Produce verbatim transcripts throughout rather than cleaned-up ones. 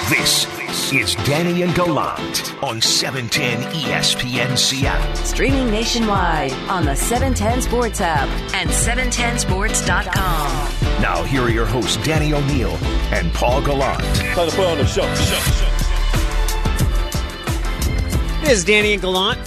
This is Danny and Gallant on seven ten E S P N Seattle. Streaming nationwide on the seven ten Sports app and seven ten sports dot com. Now here are your hosts, Danny O'Neill and Paul Gallant. Time to put on the show. show, show. It is Danny and Gallant.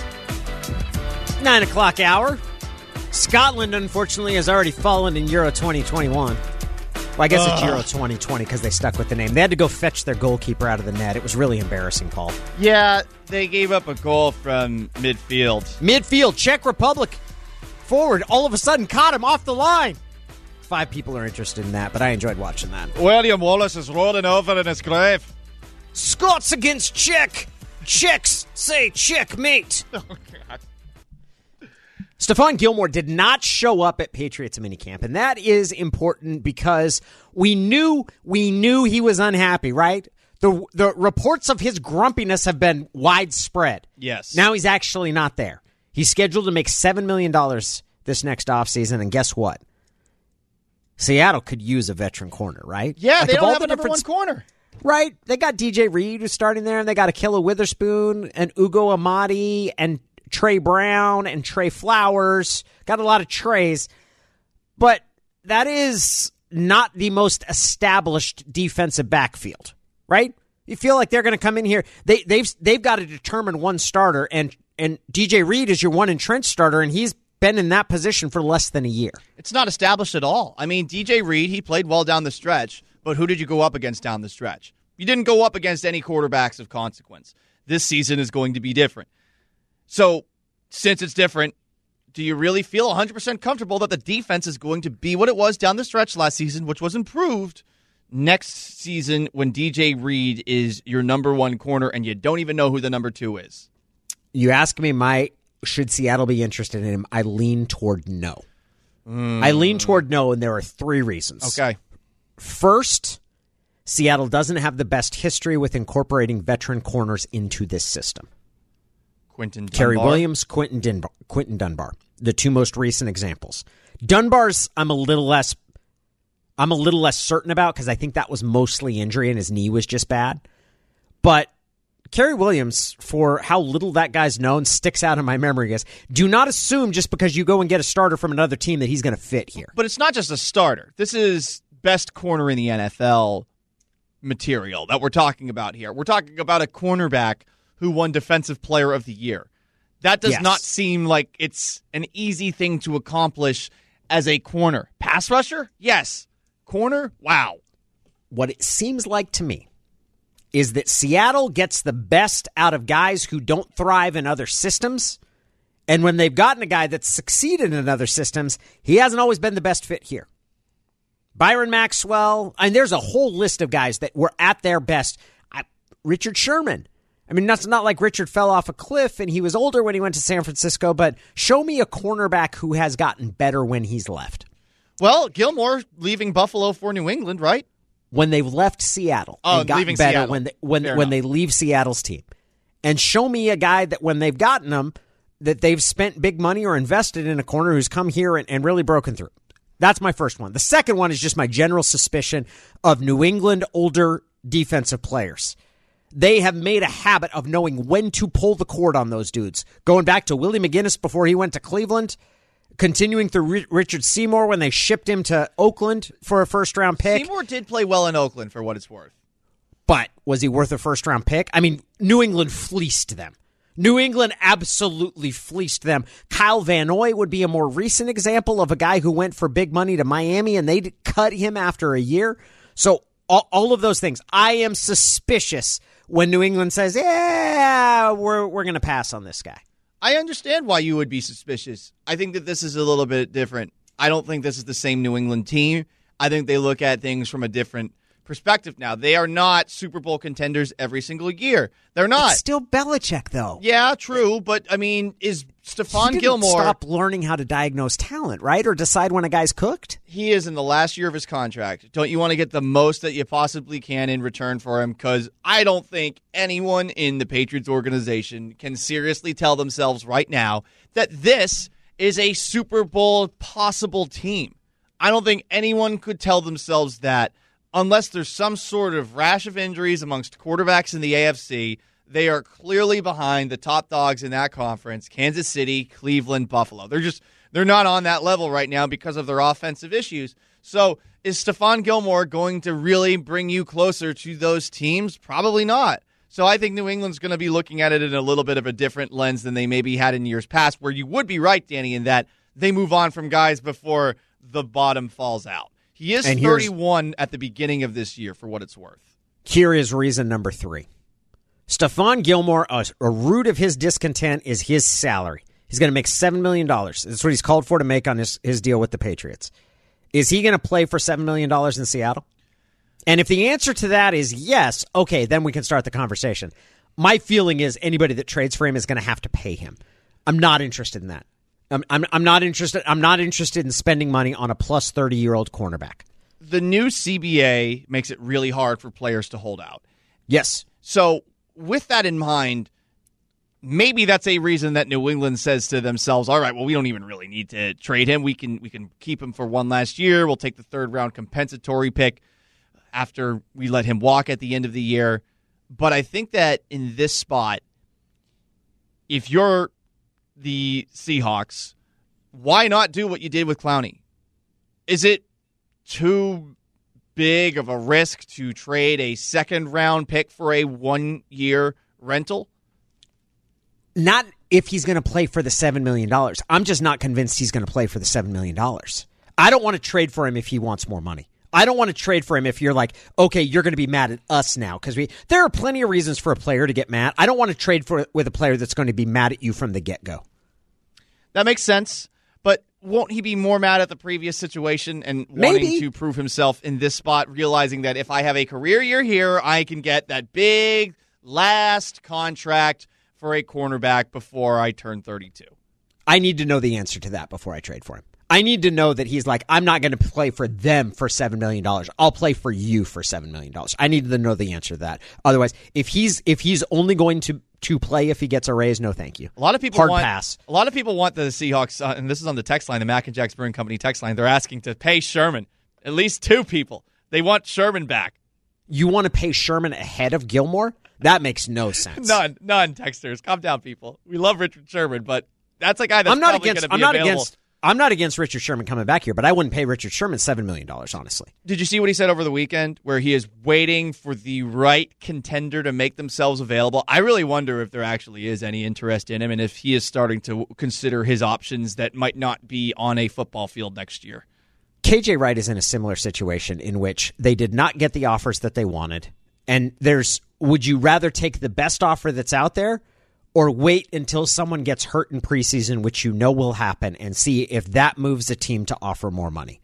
Nine o'clock hour. Scotland, unfortunately, has already fallen in Euro twenty twenty-one. Well, I guess uh. it's Euro twenty twenty because they stuck with the name. They had to go fetch their goalkeeper out of the net. It was really embarrassing, Paul. Yeah, they gave up a goal from midfield. Midfield, Czech Republic. Forward, all of a sudden, caught him off the line. Five people are interested in that, but I enjoyed watching that. William Wallace is rolling over in his grave. Scots against Czech. Czechs say checkmate. Oh, God. Stephon Gilmore did not show up at Patriots minicamp, and that is important because we knew we knew he was unhappy, right? The the reports of his grumpiness have been widespread. Yes. Now he's actually not there. He's scheduled to make seven million dollars this next offseason, and guess what? Seattle could use a veteran corner, right? Yeah, like they don't have the a number one corner. Right? They got D J Reed who's starting there, and they got Akilla Witherspoon and Ugo Amadi and Trey Brown and Trey Flowers. Got a lot of Treys. But that is not the most established defensive backfield, right? You feel like they're going to come in here. They, they've they've got to determine one starter, and, and D J Reed is your one entrenched starter, and he's been in that position for less than a year. It's not established at all. I mean, D J Reed, he played well down the stretch, but who did you go up against down the stretch? You didn't go up against any quarterbacks of consequence. This season is going to be different. So, since it's different, do you really feel one hundred percent comfortable that the defense is going to be what it was down the stretch last season, which was improved, next season when D J Reed is your number one corner and you don't even know who the number two is? You ask me, my should Seattle be interested in him? I lean toward no. Mm. I lean toward no, and there are three reasons. Okay. First, Seattle doesn't have the best history with incorporating veteran corners into this system. Quentin Dunbar. Kerry Williams, Quentin Dunbar, Quentin Dunbar, the two most recent examples. Dunbar's, I'm a little less, I'm a little less certain about because I think that was mostly injury and his knee was just bad. But Kerry Williams, for how little that guy's known, sticks out in my memory as, do not assume just because you go and get a starter from another team that he's going to fit here. But it's not just a starter. This is best corner in the N F L material that we're talking about here. We're talking about a cornerback who won Defensive Player of the Year. That does yes. not seem like it's an easy thing to accomplish as a corner. Pass rusher? Yes. Corner? Wow. What it seems like to me is that Seattle gets the best out of guys who don't thrive in other systems. And when they've gotten a guy that's succeeded in other systems, he hasn't always been the best fit here. Byron Maxwell, and there's a whole list of guys that were at their best. I, Richard Sherman. I mean, that's not like Richard fell off a cliff and he was older when he went to San Francisco, but show me a cornerback who has gotten better when he's left. Well, Gilmore leaving Buffalo for New England, right? When they've left Seattle. Oh, and gotten leaving better Seattle. when they, when, Fair when enough. they leave Seattle's team. And show me a guy that when they've gotten him, that they've spent big money or invested in a corner who's come here and, and really broken through. That's my first one. The second one is just my general suspicion of New England older defensive players. They have made a habit of knowing when to pull the cord on those dudes. Going back to Willie McGinnis before he went to Cleveland, continuing through Richard Seymour when they shipped him to Oakland for a first-round pick. Seymour did play well in Oakland for what it's worth. But was he worth a first-round pick? I mean, New England fleeced them. New England absolutely fleeced them. Kyle Van Noy would be a more recent example of a guy who went for big money to Miami, and they cut him after a year. So all, all of those things. I am suspicious when New England says, yeah, we're we're going to pass on this guy. I understand why you would be suspicious. I think that this is a little bit different. I don't think this is the same New England team. I think they look at things from a different perspective now. They are not Super Bowl contenders every single year. They're not. It's still Belichick, though. Yeah, true. But, I mean, is Stephon he didn't Gilmore... stop learning how to diagnose talent, right? Or decide when a guy's cooked? He is in the last year of his contract. Don't you want to get the most that you possibly can in return for him? Because I don't think anyone in the Patriots organization can seriously tell themselves right now that this is a Super Bowl possible team. I don't think anyone could tell themselves that unless there's some sort of rash of injuries amongst quarterbacks in the A F C, they are clearly behind the top dogs in that conference, Kansas City, Cleveland, Buffalo. They're just they're not on that level right now because of their offensive issues. So is Stephon Gilmore going to really bring you closer to those teams? Probably not. So I think New England's going to be looking at it in a little bit of a different lens than they maybe had in years past, where you would be right, Danny, in that they move on from guys before the bottom falls out. He is and thirty-one at the beginning of this year, for what it's worth. Here is reason number three. Stephon Gilmore, a, a root of his discontent is his salary. He's going to make seven million dollars. That's what he's called for to make on his, his deal with the Patriots. Is he going to play for seven million dollars in Seattle? And if the answer to that is yes, okay, then we can start the conversation. My feeling is anybody that trades for him is going to have to pay him. I'm not interested in that. I'm, I'm, I'm not interested. I'm not interested in spending money on a plus thirty-year-old cornerback. The new C B A makes it really hard for players to hold out. Yes. So with that in mind, maybe that's a reason that New England says to themselves, all right, well, we don't even really need to trade him. We can we can keep him for one last year. We'll take the third round compensatory pick after we let him walk at the end of the year. But I think that in this spot, if you're the Seahawks, why not do what you did with Clowney? Is it too big of a risk to trade a second round pick for a one year rental? Not if he's going to play for the seven million dollars. I'm just not convinced he's going to play for the seven million dollars. I don't want to trade for him if he wants more money. I don't want to trade for him if you're like, okay, you're going to be mad at us now. Because we there are plenty of reasons for a player to get mad. I don't want to trade for with a player that's going to be mad at you from the get-go. That makes sense. But won't he be more mad at the previous situation and wanting Maybe. to prove himself in this spot, realizing that if I have a career year here, I can get that big last contract for a cornerback before I turn thirty-two? I need to know the answer to that before I trade for him. I need to know that he's like, I'm not going to play for them for seven million dollars. I'll play for you for seven million dollars. I need to know the answer to that. Otherwise, if he's if he's only going to, to play if he gets a raise, no thank you. A lot of people Hard want, pass. A lot of people want the Seahawks, uh, and this is on the text line, the Mac and Jack's Brewing Company text line. They're asking to pay Sherman. At least two people. They want Sherman back. You want to pay Sherman ahead of Gilmore? That makes no sense. None, none, texters. Calm down, people. We love Richard Sherman, but that's a guy that's I'm not probably against. going to be I'm not available. against. I'm not against Richard Sherman coming back here, but I wouldn't pay Richard Sherman seven million dollars, honestly. Did you see what he said over the weekend, where he is waiting for the right contender to make themselves available? I really wonder if there actually is any interest in him, and if he is starting to consider his options that might not be on a football field next year. K J Wright is in a similar situation in which they did not get the offers that they wanted. And there's, would you rather take the best offer that's out there or wait until someone gets hurt in preseason, which you know will happen, and see if that moves a team to offer more money?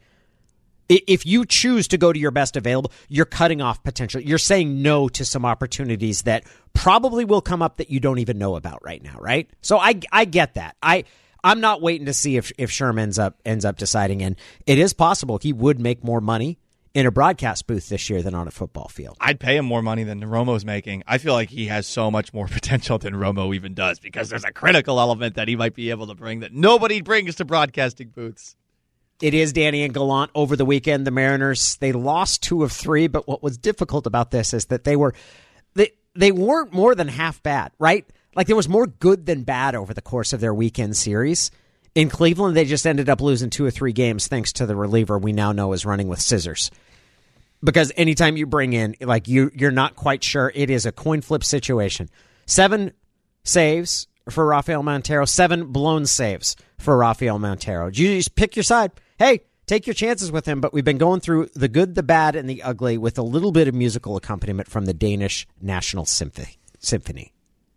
If you choose to go to your best available, you're cutting off potential. You're saying no to some opportunities that probably will come up that you don't even know about right now, right? So I, I get that. I, I'm not waiting to see if, if Sherman ends up, ends up deciding, and it is possible he would make more money in a broadcast booth this year than on a football field. I'd pay him more money than Romo's making. I feel like he has so much more potential than Romo even does, because there's a critical element that he might be able to bring that nobody brings to broadcasting booths. It is Danny and Gallant. Over the weekend, the Mariners, they lost two of three, but what was difficult about this is that they were they they weren't more than half bad, right? Like there was more good than bad over the course of their weekend series. In Cleveland, they just ended up losing two or three games thanks to the reliever we now know is running with scissors. Because anytime you bring in, like you, you're not quite sure, it is a coin flip situation. Seven saves for Rafael Montero, seven blown saves for Rafael Montero. You just pick your side. Hey, take your chances with him, but we've been going through the good, the bad, and the ugly with a little bit of musical accompaniment from the Danish National Symphony. Symphony.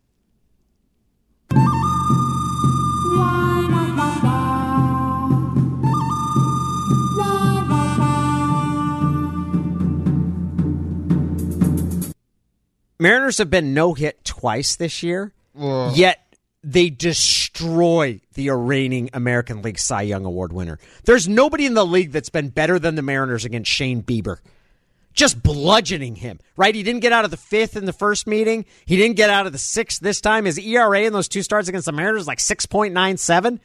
Mariners have been no-hit twice this year, Ugh. yet they destroy the reigning American League Cy Young Award winner. There's nobody in the league that's been better than the Mariners against Shane Bieber. Just bludgeoning him, right? He didn't get out of the fifth in the first meeting. He didn't get out of the sixth this time. His E R A in those two starts against the Mariners is like six point nine seven.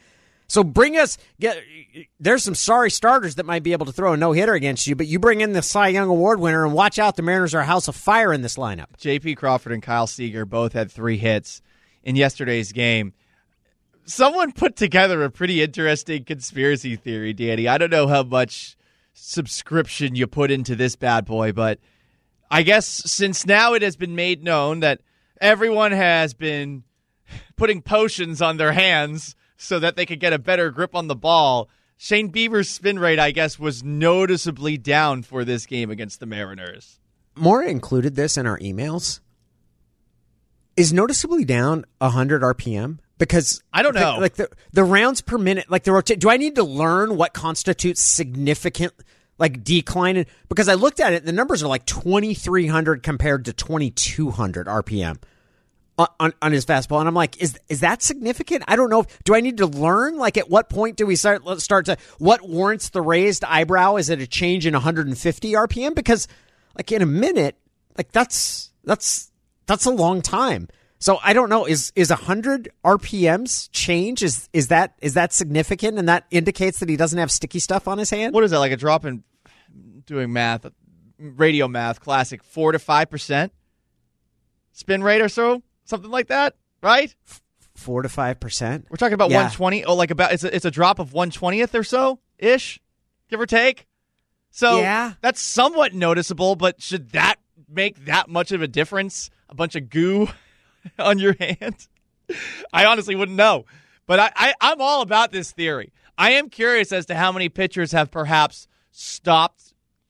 So bring us get. There's some sorry starters that might be able to throw a no hitter against you, but you bring in the Cy Young Award winner and watch out. The Mariners are a house of fire in this lineup. J P Crawford and Kyle Seager both had three hits in yesterday's game. Someone put together a pretty interesting conspiracy theory, Danny. I don't know how much subscription you put into this bad boy, but I guess since now it has been made known that everyone has been putting potions on their hands so that they could get a better grip on the ball, Shane Bieber's spin rate, I guess, was noticeably down for this game against the Mariners. Mora included this in our emails. Is noticeably down one hundred R P M? Because I don't know, the, like the the rounds per minute, like the rota- do I need to learn what constitutes significant like decline? Because I looked at it, the numbers are like twenty-three hundred compared to twenty-two hundred R P M on, on on his fastball, and I'm like, is is that significant? I don't know. Do I need to learn? Like, at what point do we start let's start to what warrants the raised eyebrow? Is it a change in one hundred fifty R P M? Because like in a minute, like that's that's that's a long time. So I don't know. Is is one hundred R P Ms change? Is is that is that significant? And that indicates that he doesn't have sticky stuff on his hand? What is that, like a drop in doing math, radio math, classic, four to five percent spin rate or so? Something like that, right? four to five percent? We're talking about yeah. one twenty. Oh, like about it's a, it's a drop of one twentieth or so-ish, give or take. So yeah. That's somewhat noticeable, but should that make that much of a difference? A bunch of goo on your hand? I honestly wouldn't know. But I, I, I'm all about this theory. I am curious as to how many pitchers have perhaps stopped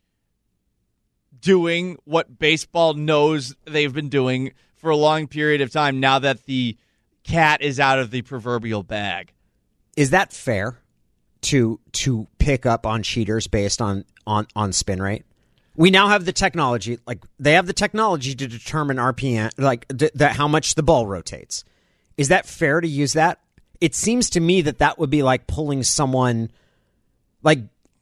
doing what baseball knows they've been doing for a long period of time now that the cat is out of the proverbial bag. Is that fair to to pick up on cheaters based on, on, on spin rate? We now have the technology, like they have the technology to determine R P M, like th- that how much the ball rotates. Is that fair to use that? It seems to me that that would be like pulling someone, like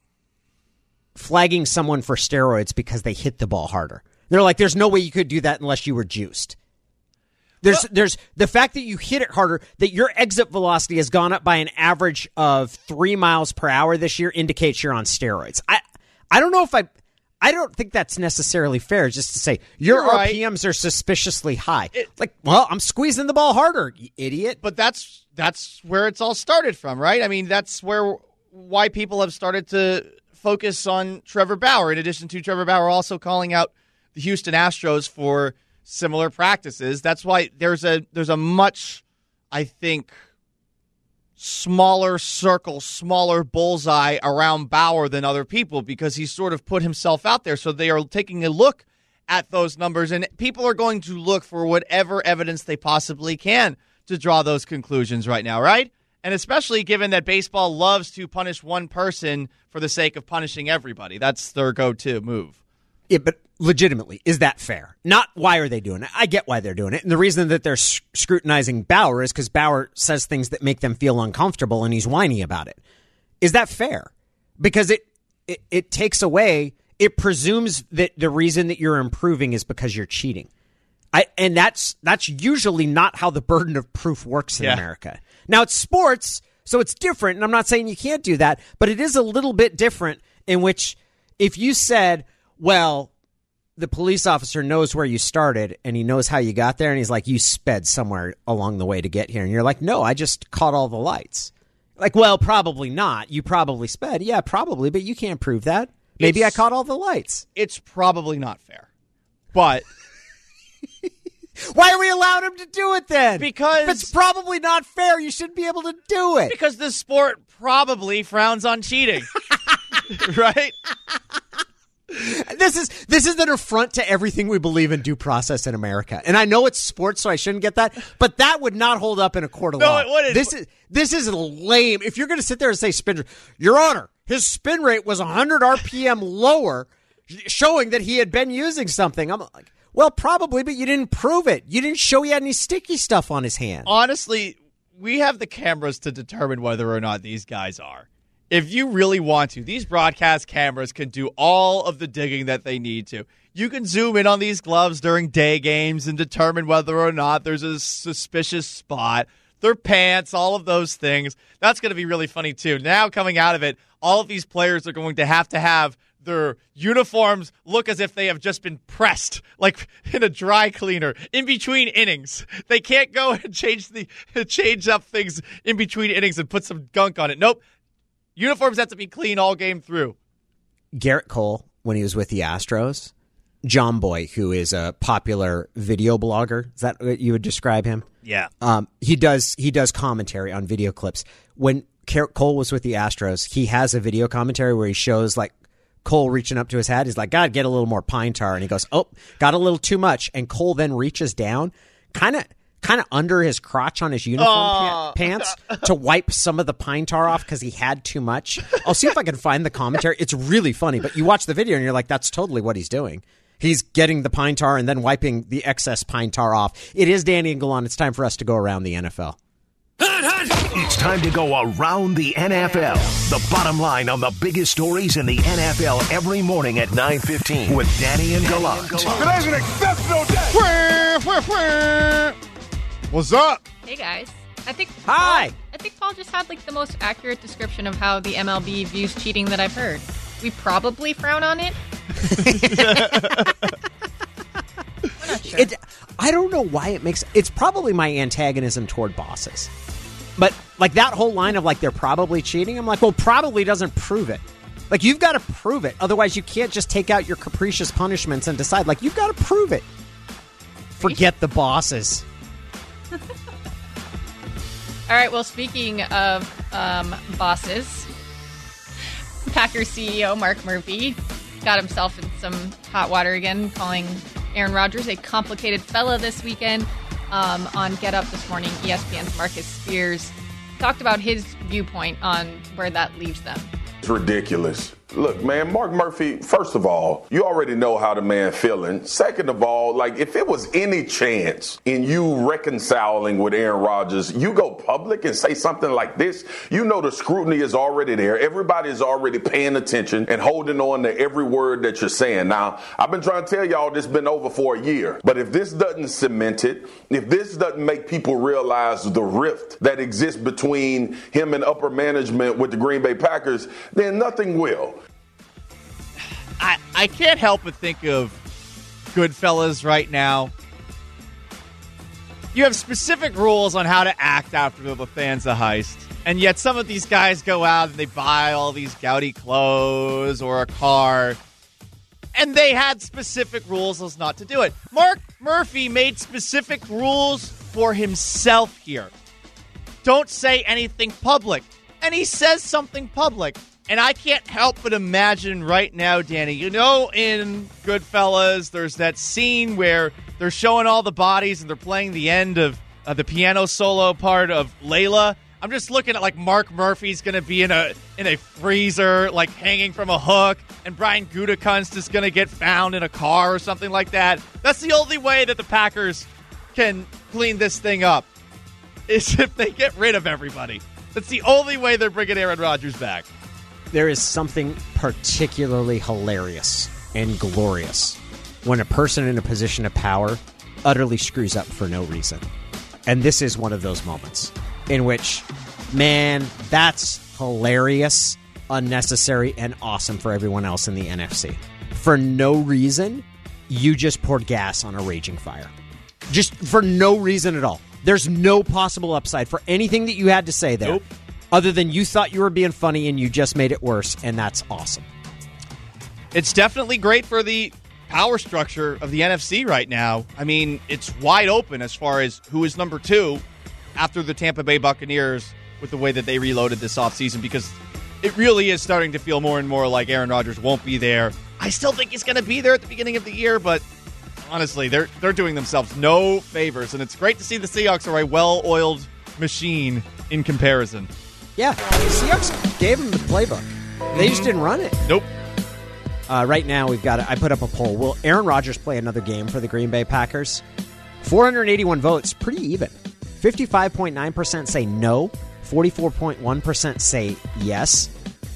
flagging someone for steroids because they hit the ball harder. They're like, there's no way you could do that unless you were juiced. There's, well, there's the fact that you hit it harder, that your exit velocity has gone up by an average of three miles per hour this year indicates you're on steroids. I, I don't know if I. I don't think that's necessarily fair just to say your right. R P Ms are suspiciously high. It, like, well, I'm squeezing the ball harder, you idiot. But that's that's where it's all started from, right? I mean, that's where why people have started to focus on Trevor Bauer, in addition to Trevor Bauer also calling out the Houston Astros for similar practices. That's why there's a there's a much, I think, smaller circle, smaller bullseye around Bauer than other people because he's sort of put himself out there. So they are taking a look at those numbers, and people are going to look for whatever evidence they possibly can to draw those conclusions right now, right? And especially given that baseball loves to punish one person for the sake of punishing everybody. That's their go-to move. Yeah, but legitimately, is that fair? Not why are they doing it. I get why they're doing it. And the reason that they're scrutinizing Bauer is because Bauer says things that make them feel uncomfortable and he's whiny about it. Is that fair? Because it, it, it takes away, it presumes that the reason that you're improving is because you're cheating. I, and that's that's usually not how the burden of proof works in yeah. America. Now, it's sports, so it's different, and I'm not saying you can't do that, but it is a little bit different in which if you said, well, the police officer knows where you started and he knows how you got there, and he's like, you sped somewhere along the way to get here. And you're like, no, I just caught all the lights. Like, well, probably not. You probably sped. Yeah, probably, but you can't prove that. Maybe it's, I caught all the lights. It's probably not fair. But why are we allowing him to do it then? Because if it's probably not fair, you shouldn't be able to do it. Because the sport probably frowns on cheating. Right? This is this is an affront to everything we believe in due process in America. And I know it's sports, so I shouldn't get that, but that would not hold up in a court of no, law. It wouldn't. This is this is lame. If you're going to sit there and say spin rate, Your Honor, his spin rate was one hundred R P M lower, showing that he had been using something. I'm like, well, probably, but you didn't prove it. You didn't show he had any sticky stuff on his hand. Honestly, we have the cameras to determine whether or not these guys are. If you really want to, these broadcast cameras can do all of the digging that they need to. You can zoom in on these gloves during day games and determine whether or not there's a suspicious spot. their pants, all of those things. That's going to be really funny, too. Now, coming out of it, all of these players are going to have to have their uniforms look as if they have just been pressed, like in a dry cleaner, in between innings. They can't go and change the change up things in between innings and put some gunk on it. Nope. Uniforms have to be clean all game through. Garrett Cole, when he was with the Astros, John Boy, who is a popular video blogger, is that what you would describe him? Yeah. Um, he does he does commentary on video clips. When Garrett Cole was with the Astros, he has a video commentary where he shows like Cole reaching up to his hat. He's like, God, get a little more pine tar. And he goes, oh, got a little too much. And Cole then reaches down, kind of kind of under his crotch on his uniform oh. pa- pants to wipe some of the pine tar off because he had too much. I'll see if I can find the commentary. It's really funny. But you watch the video and you're like, that's totally what he's doing. He's getting the pine tar and then wiping the excess pine tar off. It is Danny and Gallant. It's time for us to go around the N F L. It's time to go around the N F L. The bottom line on the biggest stories in the N F L every morning at nine fifteen with Danny and Gallant. Today's an exceptional day. What's up? Hey guys. I think Hi. Paul, I think Paul just had like the most accurate description of how the M L B views cheating that I've heard. We probably frown on it. We're not sure. It, I don't know why it makes it's probably my antagonism toward bosses. But like that whole line of like they're probably cheating, I'm like, well, probably doesn't prove it. Like you've got to prove it. Otherwise you can't just take out your capricious punishments and decide like you've got to prove it. Forget the bosses. All right, well, speaking of um, bosses, Packers C E O Mark Murphy got himself in some hot water again, calling Aaron Rodgers a complicated fella this weekend. Um, on Get Up this morning, E S P N's Marcus Spears talked about his viewpoint on where that leaves them. It's ridiculous. Look, man, Mark Murphy, first of all, you already know how the man feeling. Second of all, like, if it was any chance in you reconciling with Aaron Rodgers, you go public and say something like this, you know the scrutiny is already there. Everybody is already paying attention and holding on to every word that you're saying. Now, I've been trying to tell y'all this has been over for a year, but if this doesn't cement it, if this doesn't make people realize the rift that exists between him and upper management with the Green Bay Packers, then nothing will. I, I can't help but think of Goodfellas right now. You have specific rules on how to act after the Lufthansa heist, and yet some of these guys go out and they buy all these gaudy clothes or a car, and they had specific rules as not to do it. Mark Murphy made specific rules for himself here. Don't say anything public. And he says something public. And I can't help but imagine right now, Danny, you know, in Goodfellas, there's that scene where they're showing all the bodies and they're playing the end of uh, the piano solo part of Layla. I'm just looking at like Mark Murphy's going to be in a in a freezer, like hanging from a hook, and Brian Gutekunst is going to get found in a car or something like that. That's the only way that the Packers can clean this thing up, is if they get rid of everybody. That's the only way they're bringing Aaron Rodgers back. There is something particularly hilarious and glorious when a person in a position of power utterly screws up for no reason. And this is one of those moments in which, man, that's hilarious, unnecessary, and awesome for everyone else in the N F C. For no reason, you just poured gas on a raging fire. Just for no reason at all. There's no possible upside for anything that you had to say there. Nope. Other than you thought you were being funny and you just made it worse, and that's awesome. It's definitely great for the power structure of the N F C right now. I mean, it's wide open as far as who is number two after the Tampa Bay Buccaneers with the way that they reloaded this offseason, because it really is starting to feel more and more like Aaron Rodgers won't be there. I still think he's going to be there at the beginning of the year, but honestly, they're they're doing themselves no favors, and it's great to see the Seahawks are a well-oiled machine in comparison. Yeah, the Seahawks gave them the playbook. They just didn't run it. Nope. Uh, right now, we've got. I put up a poll. Will Aaron Rodgers play another game for the Green Bay Packers? four hundred eighty-one votes, pretty even. fifty-five point nine percent say no. forty-four point one percent say yes.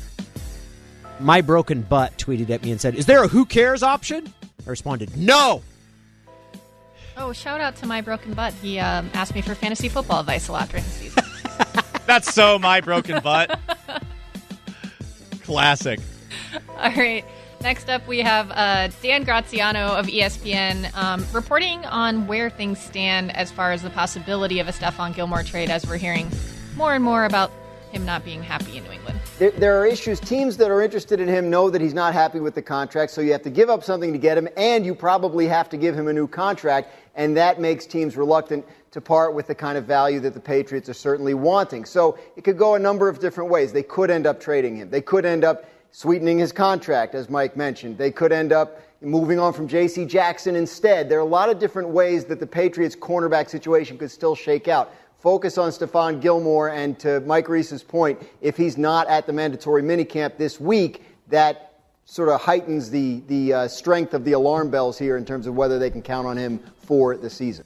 My Broken Butt tweeted at me and said, "Is there a who cares option?" I responded, "No." Oh, shout out to my broken butt. He um, asked me for fantasy football advice a lot during the season. That's so my broken butt. Classic. All right. Next up, we have uh, Dan Graziano of E S P N um, reporting on where things stand as far as the possibility of a Stephon Gilmore trade, as we're hearing more and more about him not being happy in New England. There, there are issues. Teams that are interested in him know that he's not happy with the contract, so you have to give up something to get him, and you probably have to give him a new contract, and that makes teams reluctant to part with the kind of value that the Patriots are certainly wanting. So it could go a number of different ways. They could end up trading him. They could end up sweetening his contract, as Mike mentioned. They could end up moving on from J C Jackson instead. There are a lot of different ways that the Patriots' cornerback situation could still shake out. Focus on Stephon Gilmore, and to Mike Reese's point, if he's not at the mandatory minicamp this week, that sort of heightens the, the uh, strength of the alarm bells here in terms of whether they can count on him for the season.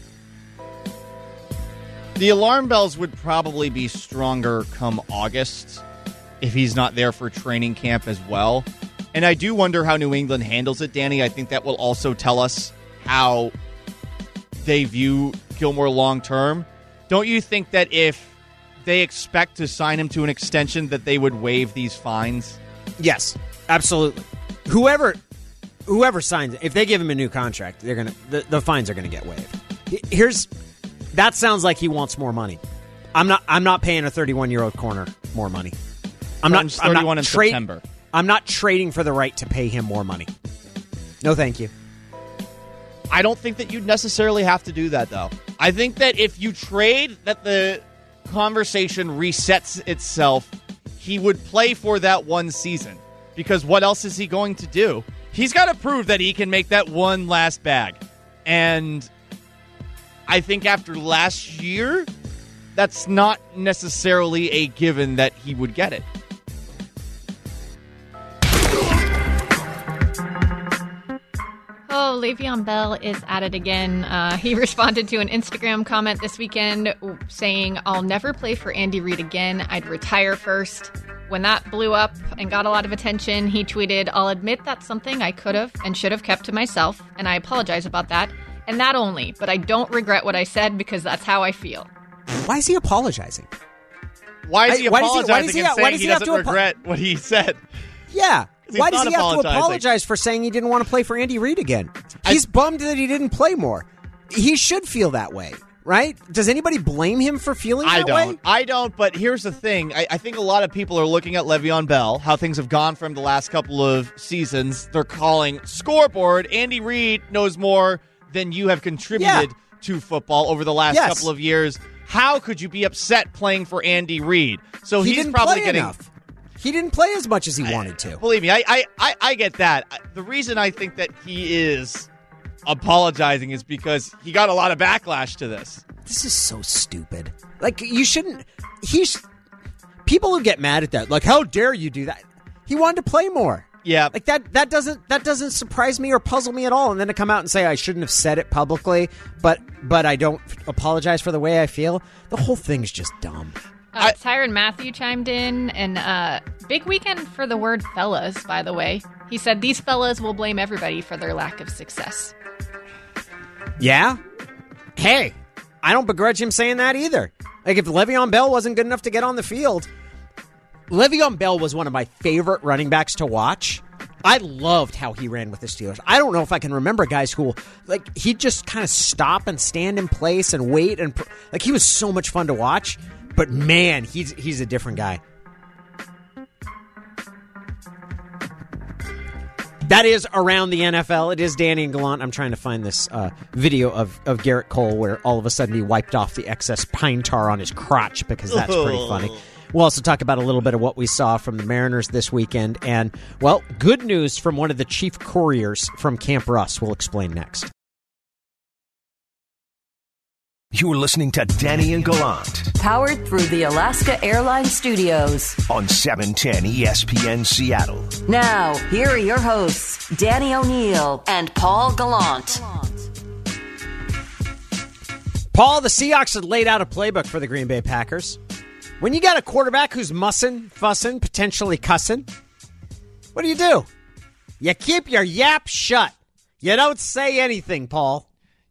The alarm bells would probably be stronger come August if he's not there for training camp as well. And I do wonder how New England handles it, Danny. I think that will also tell us how they view Gilmore long term. Don't you think that if they expect to sign him to an extension that they would waive these fines? Yes, absolutely. Whoever whoever signs it, if they give him a new contract, they're gonna the, the fines are gonna get waived. Here's that sounds like he wants more money. I'm not I'm not paying a thirty-one-year-old corner more money. I'm not I'm thirty-one not in tra- September. I'm not trading for the right to pay him more money. No, thank you. I don't think that you'd necessarily have to do that, though. I think that if you trade, that the conversation resets itself. He would play for that one season. Because what else is he going to do? He's got to prove that he can make that one last bag. And I think after last year, that's not necessarily a given that he would get it. Oh, Le'Veon Bell is at it again. Uh, he responded to an Instagram comment this weekend saying, "I'll never play for Andy Reid again. I'd retire first." When that blew up and got a lot of attention, he tweeted, "I'll admit that's something I could have and should have kept to myself, and I apologize about that. And not only, but I don't regret what I said because that's how I feel." Why is he apologizing? Why is he I, why does he- apologizing why does he- and why saying does he, he have doesn't to apo- regret what he said? Yeah. He's Why does not he have to apologizing. apologize for saying he didn't want to play for Andy Reid again? He's I, bummed that he didn't play more. He should feel that way, right? Does anybody blame him for feeling I that don't. way? I don't, but here's the thing. I, I think a lot of people are looking at Le'Veon Bell, how things have gone from the last couple of seasons. They're calling scoreboard. Andy Reid knows more than you have contributed yeah. to football over the last yes. couple of years. How could you be upset playing for Andy Reid? So he he's didn't probably play getting enough. He didn't play as much as he wanted to. Believe me, I, I, I, I get that. The reason I think that he is apologizing is because he got a lot of backlash to this. This is so stupid. Like, you shouldn't... He's... People who get mad at that, like, how dare you do that? He wanted to play more. Yeah. Like, that that doesn't that doesn't surprise me or puzzle me at all. And then to come out and say I shouldn't have said it publicly, but but I don't apologize for the way I feel, the whole thing's just dumb. Uh, Tyrann Mathieu chimed in, and uh, big weekend for the word fellas, by the way. He said, "These fellas will blame everybody for their lack of success." Yeah? Hey, I don't begrudge him saying that either. Like, if Le'Veon Bell wasn't good enough to get on the field... Le'Veon Bell was one of my favorite running backs to watch. I loved how he ran with the Steelers. I don't know if I can remember guys who, like, he'd just kind of stop and stand in place and wait. and Like, he was so much fun to watch. But, man, he's he's a different guy. That is Around the N F L. It is Danny and Gallant. I'm trying to find this uh, video of, of Garrett Cole where all of a sudden he wiped off the excess pine tar on his crotch because that's pretty funny. We'll also talk about a little bit of what we saw from the Mariners this weekend. And, well, good news from one of the chief couriers from Camp Russ. We'll explain next. You're listening to Danny and Gallant. Powered through the Alaska Airlines Studios. On seven ten E S P N Seattle. Now, here are your hosts, Danny O'Neill and Paul Gallant. Paul, the Seahawks had laid out a playbook for the Green Bay Packers. When you got a quarterback who's mussing, fussing, potentially cussing, what do you do? You keep your yap shut. You don't say anything, Paul.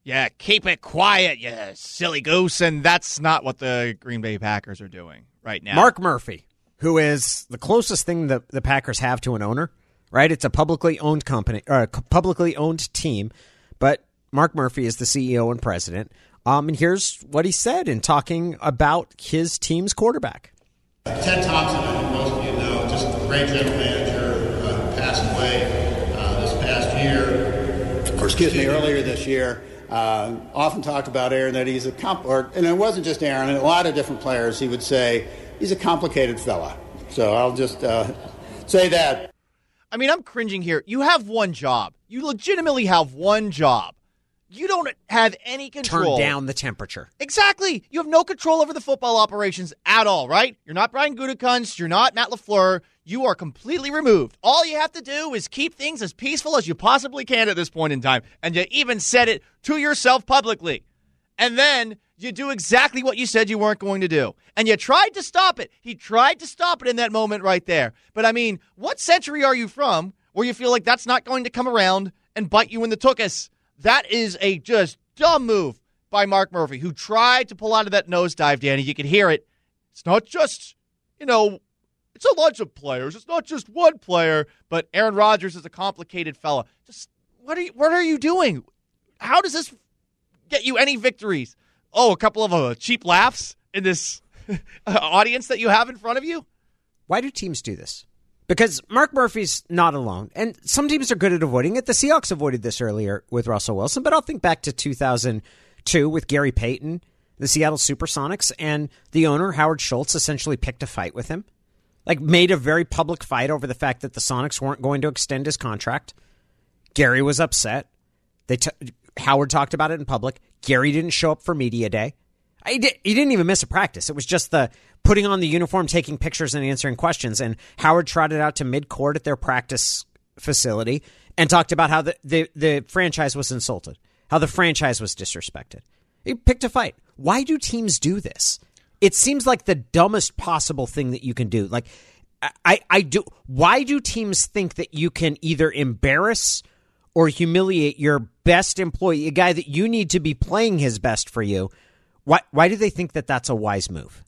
Yeah, keep it quiet, you silly goose. And that's not what the Green Bay Packers are doing right now. Mark Murphy, who is the closest thing that the Packers have to an owner, right? It's a publicly owned company, or a publicly owned team, but Mark Murphy is the C E O and president. Um, and here's what he said in talking about his team's quarterback. Ted Thompson, I think most of you know, just a great general manager, uh, passed away uh, this past year, or excuse me, earlier this year. Uh, often talked about Aaron that he's a comp, or, and it wasn't just Aaron, a lot of different players, he would say he's a complicated fella. So I'll just uh, say that. I mean, I'm cringing here. You have one job. You legitimately have one job. You don't have any control. Turn down the temperature. Exactly. You have no control over the football operations at all, right? You're not Brian Gutekunst. You're not Matt LaFleur. You are completely removed. All you have to do is keep things as peaceful as you possibly can at this point in time. And you even said it to yourself publicly. And then you do exactly what you said you weren't going to do. And you tried to stop it. He tried to stop it in that moment right there. But, I mean, what century are you from where you feel like that's not going to come around and bite you in the tuchus? That is a just dumb move by Mark Murphy, who tried to pull out of that nosedive, Danny. You could hear it. It's not just, you know, it's a bunch of players. It's not just one player, but Aaron Rodgers is a complicated fella. Just what are you, what are you doing? How does this get you any victories? Oh, a couple of uh, cheap laughs in this audience that you have in front of you? Why do teams do this? Because Mark Murphy's not alone, and some teams are good at avoiding it. The Seahawks avoided this earlier with Russell Wilson, but I'll think back to two thousand two with Gary Payton, the Seattle Supersonics, and the owner, Howard Schultz, essentially picked a fight with him. Like, made a very public fight over the fact that the Sonics weren't going to extend his contract. Gary was upset. They t- Howard talked about it in public. Gary didn't show up for media day. He, did, he didn't even miss a practice. It was just the putting on the uniform, taking pictures, and answering questions. And Howard trotted out to mid-court at their practice facility and talked about how the, the, the franchise was insulted, how the franchise was disrespected. He picked a fight. Why do teams do this? It seems like the dumbest possible thing that you can do. Like, I, I do. Why do teams think that you can either embarrass or humiliate your best employee, a guy that you need to be playing his best for you? Why, why do they think that that's a wise move?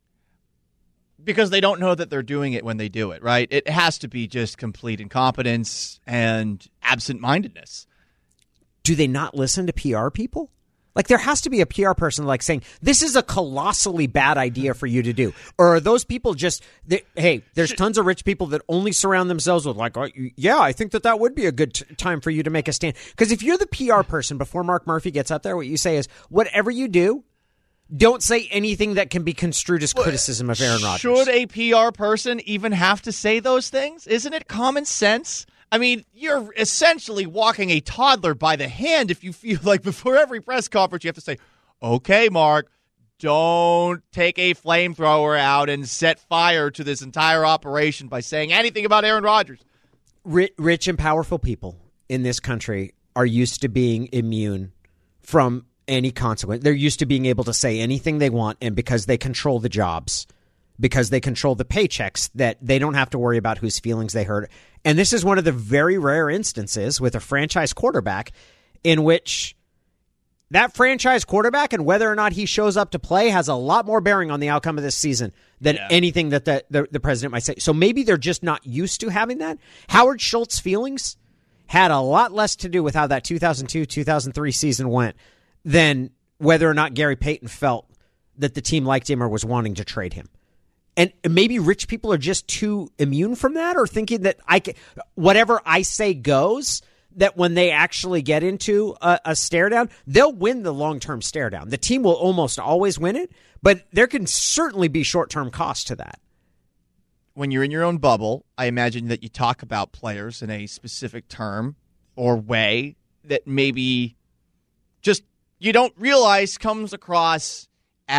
Because they don't know that they're doing it when they do it, right? It has to be just complete incompetence and absent-mindedness. Do they not listen to P R people? Like, there has to be a P R person like saying, this is a colossally bad idea for you to do. Or are those people just, they, hey, there's tons of rich people that only surround themselves with like, oh, yeah, I think that that would be a good t- time for you to make a stand. Because if you're the P R person before Mark Murphy gets up there, what you say is, whatever you do, don't say anything that can be construed as criticism of Aaron Rodgers. Should a P R person even have to say those things? Isn't it common sense? I mean, you're essentially walking a toddler by the hand if you feel like before every press conference you have to say, okay, Mark, don't take a flamethrower out and set fire to this entire operation by saying anything about Aaron Rodgers. Rich and powerful people in this country are used to being immune from any consequence. They're used to being able to say anything they want, and because they control the jobs, because they control the paychecks, that they don't have to worry about whose feelings they hurt. And this is one of the very rare instances with a franchise quarterback in which that franchise quarterback and whether or not he shows up to play has a lot more bearing on the outcome of this season than yeah. anything that the, the, the president might say. So maybe they're just not used to having that. Howard Schultz's feelings had a lot less to do with how that two thousand two two thousand three season went than whether or not Gary Payton felt that the team liked him or was wanting to trade him. And maybe rich people are just too immune from that, or thinking that I can, whatever I say goes, that when they actually get into a, a stare down, they'll win the long-term stare down. The team will almost always win it, but there can certainly be short-term cost to that. When you're in your own bubble, I imagine that you talk about players in a specific term or way that maybe just you don't realize comes across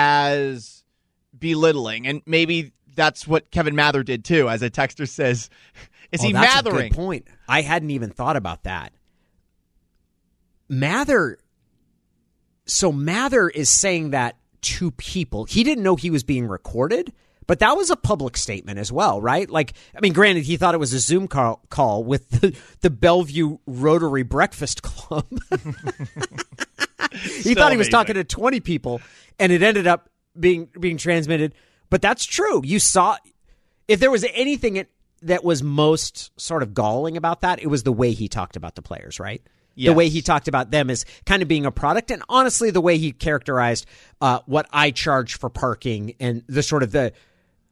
as belittling, and maybe that's what Kevin Mather did too. As a texter says, is oh, he that's Mathering? A good point. I hadn't even thought about that. Mather. So Mather is saying that to people. He didn't know he was being recorded, but that was a public statement as well, right? Like, I mean, granted, he thought it was a Zoom call, call with the, the Bellevue Rotary Breakfast Club. he thought he was talking to twenty people, and it ended up being being transmitted. But that's true. You saw, if there was anything that was most sort of galling about that, it was the way he talked about the players, right? Yes. The way he talked about them as kind of being a product, and honestly, the way he characterized uh, what I charge for parking and the sort of the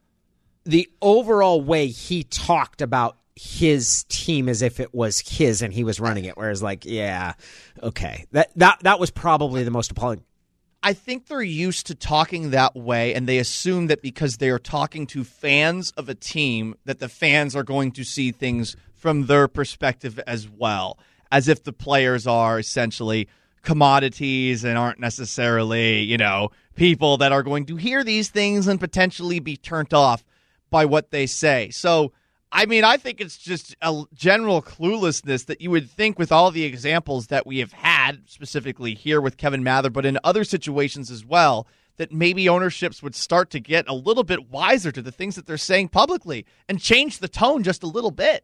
the overall way he talked about his team as if it was his and he was running it. Whereas, like, yeah, okay, that that that was probably the most appalling. I think they're used to talking that way, and they assume that because they are talking to fans of a team, that the fans are going to see things from their perspective as well, as if the players are essentially commodities and aren't necessarily, you know, people that are going to hear these things and potentially be turned off by what they say. So, I mean, I think it's just a general cluelessness that you would think with all the examples that we have had, specifically here with Kevin Mather, but in other situations as well, that maybe ownerships would start to get a little bit wiser to the things that they're saying publicly and change the tone just a little bit.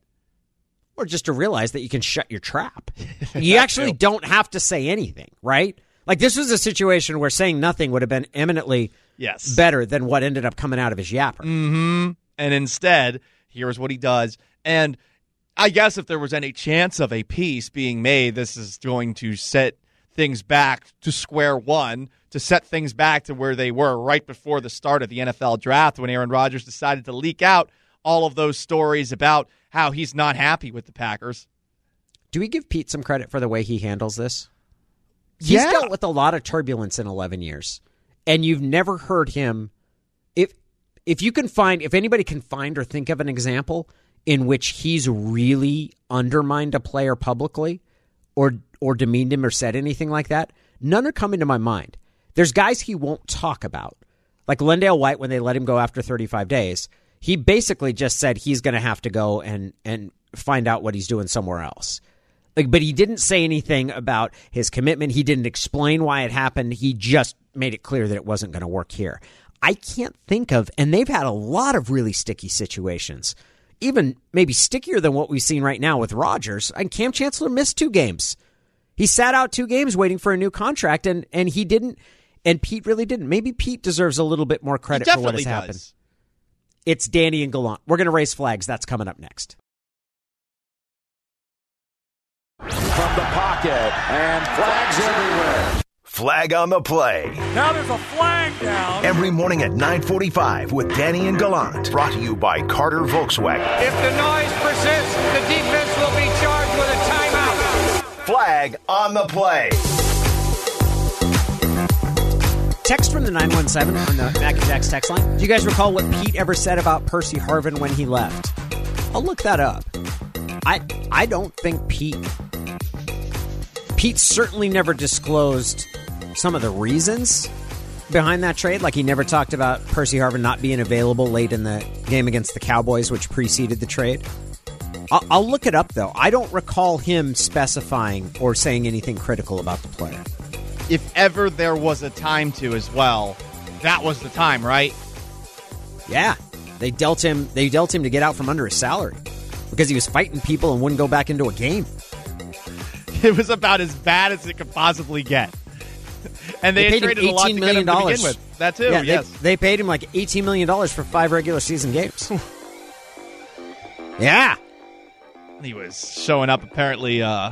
Or just to realize that you can shut your trap. You actually don't have to say anything, right? Like, this was a situation where saying nothing would have been eminently yes. better than what ended up coming out of his yapper. Mm-hmm. And instead, here's what he does. And I guess if there was any chance of a piece being made, this is going to set things back to square one, to set things back to where they were right before the start of the N F L draft when Aaron Rodgers decided to leak out all of those stories about how he's not happy with the Packers. Do we give Pete some credit for the way he handles this? He's yeah. dealt with a lot of turbulence in eleven years, and you've never heard him. If if you can find, if anybody can find or think of an example in which he's really undermined a player publicly or or demeaned him or said anything like that, none are coming to my mind. There's guys he won't talk about, like LaNdale White when they let him go after thirty-five days. He basically just said he's going to have to go and and find out what he's doing somewhere else. Like, but he didn't say anything about his commitment. He didn't explain why it happened. He just made it clear that it wasn't going to work here. I can't think of, and they've had a lot of really sticky situations, even maybe stickier than what we've seen right now with Rodgers. And Cam Chancellor missed two games. He sat out two games waiting for a new contract, and and he didn't, and Pete really didn't. Maybe Pete deserves a little bit more credit for what has does. happened. It's Danny and Gallant. We're going to raise flags. That's coming up next. From the pocket, and flags everywhere. Flag on the play. Now there's a flag down. Every morning at nine forty-five with Danny and Gallant. Brought to you by Carter Volkswagen. If the noise persists, the defense will be charged with a timeout. Flag on the play. Text from the nine one seven on the Mac and Jack's text line. Do you guys recall what Pete ever said about Percy Harvin when he left? I'll look that up. I I don't think Pete... Pete certainly never disclosed some of the reasons behind that trade. Like, he never talked about Percy Harvin not being available late in the game against the Cowboys, which preceded the trade. I'll, I'll look it up, though. I don't recall him specifying or saying anything critical about the player. If ever there was a time to as well, that was the time, right? Yeah. They dealt him they dealt him to get out from under his salary because he was fighting people and wouldn't go back into a game. It was about as bad as it could possibly get. And they, they had traded a lot to get him to begin with. That too, yeah, yes. They, they paid him like eighteen million dollars for five regular season games. Yeah. He was showing up apparently uh,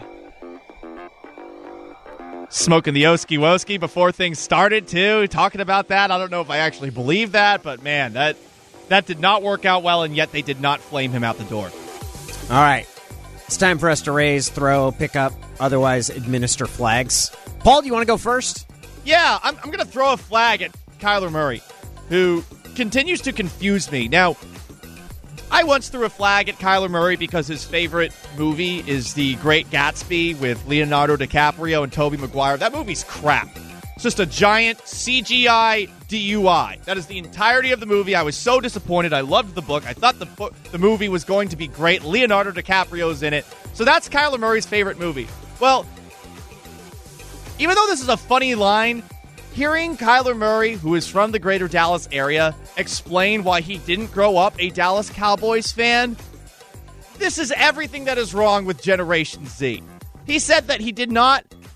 smoking the Oski Woski before things started too, talking about that. I don't know if I actually believe that, but man, that that did not work out well, and yet they did not flame him out the door. All right. It's time for us to raise, throw, pick up, otherwise administer flags. Paul, do you want to go first? Yeah, I'm, I'm going to throw a flag at Kyler Murray, who continues to confuse me. Now, I once threw a flag at Kyler Murray because his favorite movie is The Great Gatsby with Leonardo DiCaprio and Tobey Maguire. That movie's crap. It's just a giant C G I D U I. That is the entirety of the movie. I was so disappointed. I loved the book. I thought the book, the movie was going to be great. Leonardo DiCaprio's in it. So that's Kyler Murray's favorite movie. Well, even though this is a funny line, hearing Kyler Murray, who is from the greater Dallas area, explain why he didn't grow up a Dallas Cowboys fan, this is everything that is wrong with Generation Z. He said that he did not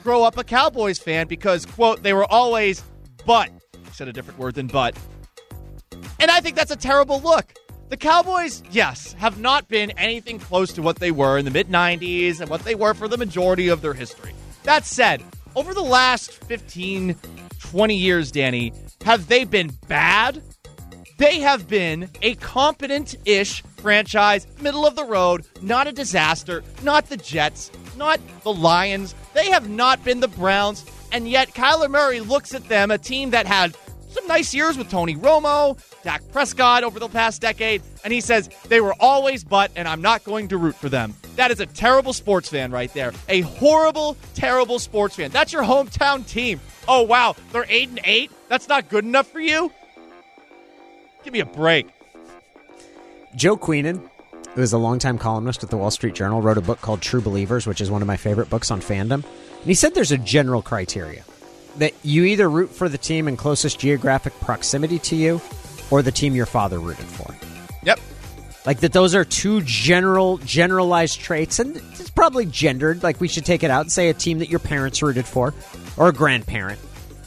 grow up a Cowboys fan because, quote, they were always but. I said a different word than but. And I think that's a terrible look. The Cowboys, yes, have not been anything close to what they were in the mid nineties and what they were for the majority of their history. That said, over the last fifteen, twenty years, Danny, have they been bad? They have been a competent-ish franchise, middle of the road, not a disaster, not the Jets, not the Lions. They have not been the Browns, and yet Kyler Murray looks at them, a team that had some nice years with Tony Romo, Dak Prescott over the past decade, and he says they were always but, and I'm not going to root for them. That is a terrible sports fan right there. A horrible, terrible sports fan. That's your hometown team. Oh, wow, they're eight and eight? That's not good enough for you? Give me a break. Joe Queenan, who is a longtime columnist at the Wall Street Journal, wrote a book called True Believers, which is one of my favorite books on fandom. And he said there's a general criteria that you either root for the team in closest geographic proximity to you or the team your father rooted for. Yep. Like that those are two general, generalized traits, and it's probably gendered. Like we should take it out and say a team that your parents rooted for or a grandparent.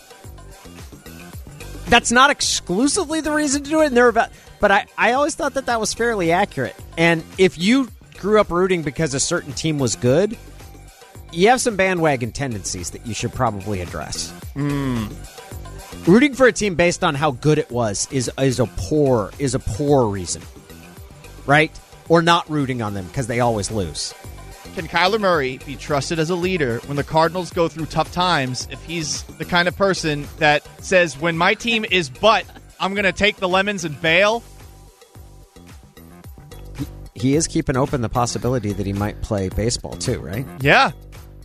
That's not exclusively the reason to do it, and there about, but I, I always thought that that was fairly accurate. And if you grew up rooting because a certain team was good, you have some bandwagon tendencies that you should probably address. Mm. Rooting for a team based on how good it was is is a poor is a poor reason, right? Or not rooting on them because they always lose. Can Kyler Murray be trusted as a leader when the Cardinals go through tough times if he's the kind of person that says, when my team is but, I'm going to take the lemons and bail? He, he is keeping open the possibility that he might play baseball too, right? Yeah.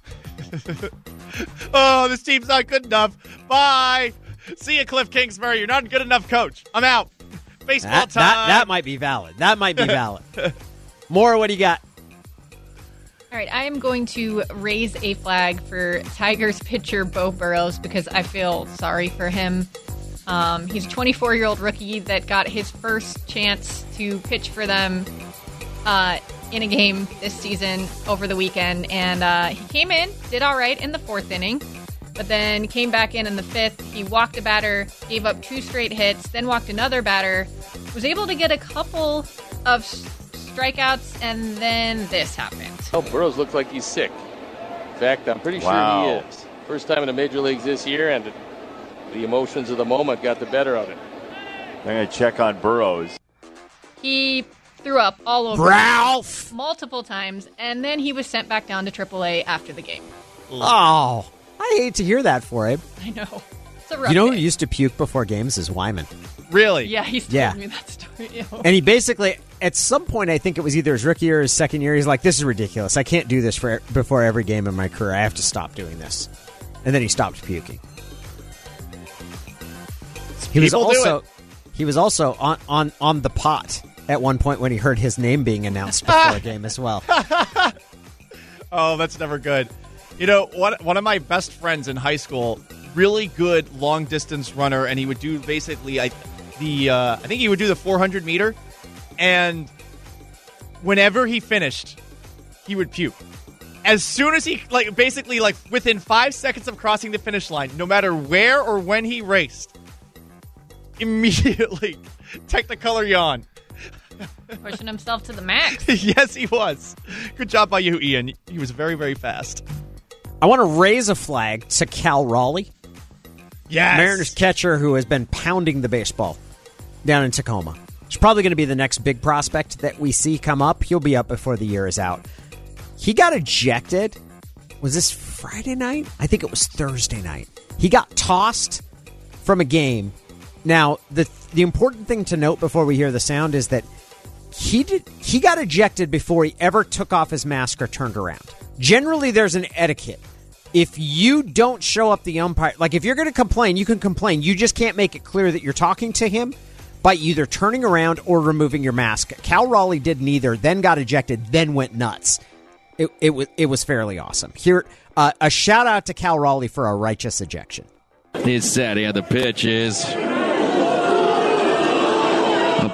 Oh, this team's not good enough. Bye. See you, Cliff Kingsbury. You're not a good enough coach. I'm out. Baseball that, time. That, that might be valid. That might be valid. More, what do you got? All right, I am going to raise a flag for Tigers pitcher Beau Burrows because I feel sorry for him. Um, he's a twenty-four-year-old rookie that got his first chance to pitch for them uh, in a game this season over the weekend. And uh, he came in, did all right in the fourth inning, but then came back in in the fifth. He walked a batter, gave up two straight hits, then walked another batter, was able to get a couple of strikeouts, and then this happened. Oh, Burrows looks like he's sick. In fact, I'm pretty wow. sure he is. First time in the major leagues this year, and the emotions of the moment got the better of it. I'm going to check on Burrows. He threw up all over Ralph multiple times, and then he was sent back down to triple A after the game. Oh, I hate to hear that for him. I know. It's a rough You know who day. used to puke before games is Wyman. Really? Yeah, he's told Yeah. me that story. Ew. And he basically, at some point, I think it was either his rookie or his second year, he's like, this is ridiculous. I can't do this for before every game in my career. I have to stop doing this. And then he stopped puking. He was People do also it. he was also on, on, on the pot at one point when he heard his name being announced before a game as well. Oh, that's never good. You know, one, one of my best friends in high school, really good long-distance runner, and he would do basically I, the uh, I think he would do the four hundred meter, and whenever he finished, he would puke. As soon as he, like, basically, like, within five seconds of crossing the finish line, no matter where or when he raced, immediately Technicolor yawn. Pushing himself to the max. Yes, he was. Good job by you, Ian. He was very, very fast. I want to raise a flag to Cal Raleigh. Yes. Mariners catcher who has been pounding the baseball down in Tacoma. He's probably going to be the next big prospect that we see come up. He'll be up before the year is out. He got ejected. Was this Friday night? I think it was Thursday night. He got tossed from a game. Now, the the important thing to note before we hear the sound is that he did he got ejected before he ever took off his mask or turned around. Generally, there's an etiquette. If you don't show up the umpire, like if you're going to complain, you can complain. You just can't make it clear that you're talking to him by either turning around or removing your mask. Cal Raleigh did neither, then got ejected, then went nuts. It, it was it was fairly awesome. Here, uh, a shout out to Cal Raleigh for a righteous ejection. It's set. Yeah, the pitch is a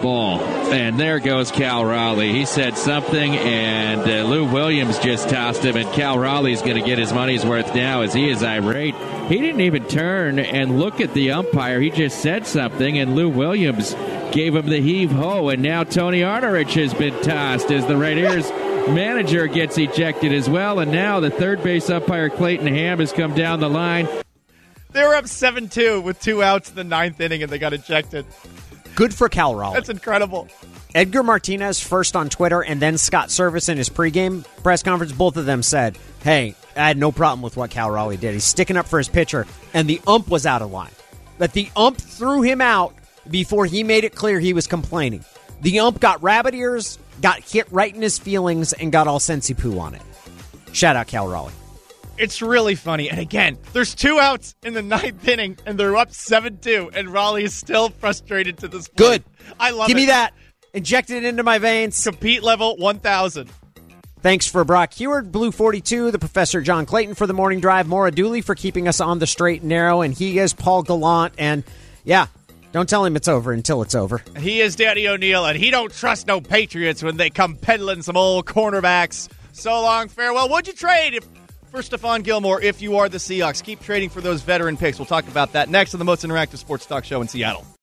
ball. And there goes Cal Raleigh. He said something, and uh, Lou Williams just tossed him, and Cal Raleigh's going to get his money's worth now as he is irate. He didn't even turn and look at the umpire. He just said something, and Lou Williams gave him the heave-ho, and now Tony Arnerich has been tossed as the Raiders manager gets ejected as well, and now the third base umpire Clayton Ham has come down the line. They were up seven two with two outs in the ninth inning, and they got ejected. Good for Cal Raleigh. That's incredible. Edgar Martinez first on Twitter, and then Scott Service in his pregame press conference, both of them said, hey, I had no problem with what Cal Raleigh did. He's sticking up for his pitcher, and the ump was out of line. But the ump threw him out before he made it clear he was complaining. The ump got rabbit ears, got hit right in his feelings, and got all sensey poo on it. Shout out Cal Raleigh. It's really funny. And again, there's two outs in the ninth inning, and they're up seven two, and Raleigh is still frustrated to this point. Good. I love Give it. me that. Inject it into my veins. Compete level one thousand. Thanks for Brock Heward, Blue forty-two, the Professor John Clayton for the morning drive, Maura Dooley for keeping us on the straight and narrow, and he is Paul Gallant. And, yeah, don't tell him it's over until it's over. He is Danny O'Neill, and he don't trust no Patriots when they come peddling some old cornerbacks. So long, farewell. Would you trade if... For Stephon Gilmore, if you are the Seahawks, keep trading for those veteran picks. We'll talk about that next on the most interactive sports talk show in Seattle.